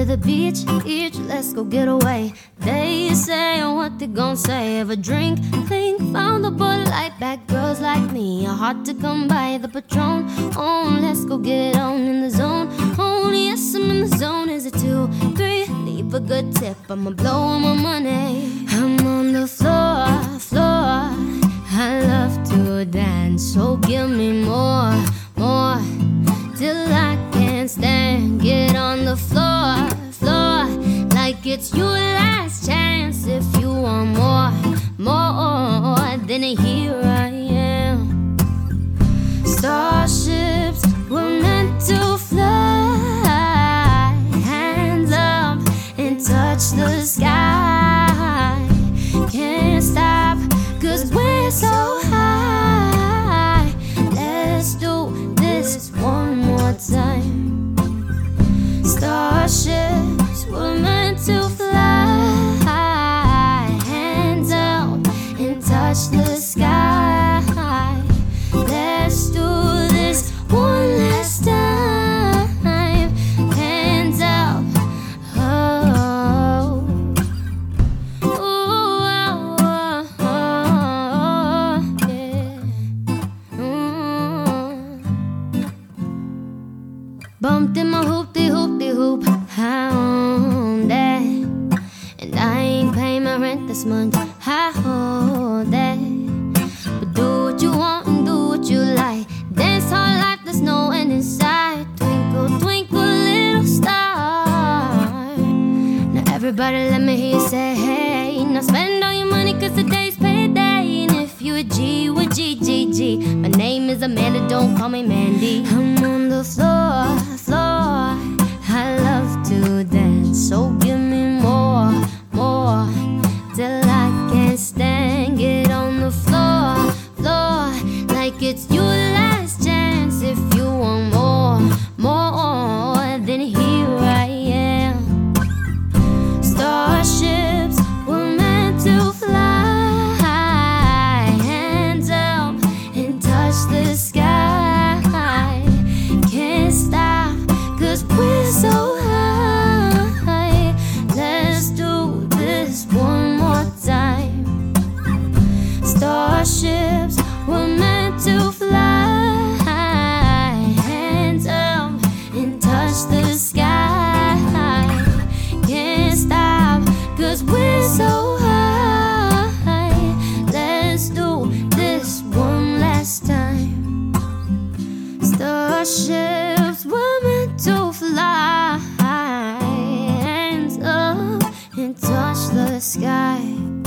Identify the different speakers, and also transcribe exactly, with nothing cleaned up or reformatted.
Speaker 1: the beach, each, let's go get away. They say what they gon' say. Have a drink, clink, found the Bud Light. Bad girls like me are hard to come by. The Patron, oh, let's go get on in the zone. Oh, yes, I'm in the zone. Is it two, three? Leave a good tip, I'ma blow all my money. I'm on the floor, floor. I love to dance, so give me more, more, till I can't stand. Get on the floor, floor, like it's your last chance. If you want more, more, then here I am. Starships were meant to fly, hands up and touch the sky. Can't stop, cause we're so high. Let's do this one more time. Starships were meant to fly, hands up and touch the sky. Let's do this one last time. Hands up, oh, ooh, oh, oh, oh, yeah. Mm. Bumped in my hoop-de-hoop-de-hoop, I own that. And I ain't paying my rent this month, I hold that. But do what you want and do what you like. Dance all life, there's no end in sight. Twinkle, twinkle, little star. Now everybody let me hear you say hey. Now spend all your money cause today's payday. And if you a G with G G G, my name is Amanda, don't call me Mandy. I'm on the floor, floor. I love to dance, so give me more, more, till I can't stand. Get on the floor, floor, like it's your last chance. If you want more, more, then here I am. Starships were meant to fly, hands up and touch the sky. Can't stop, cause we're so high. Let's do this one more time. Starships were meant to fly, hands up and touch the sky. Can't stop, cause we're so high. Let's do this one last time. Starships were meant to fly, hands up and touch the sky.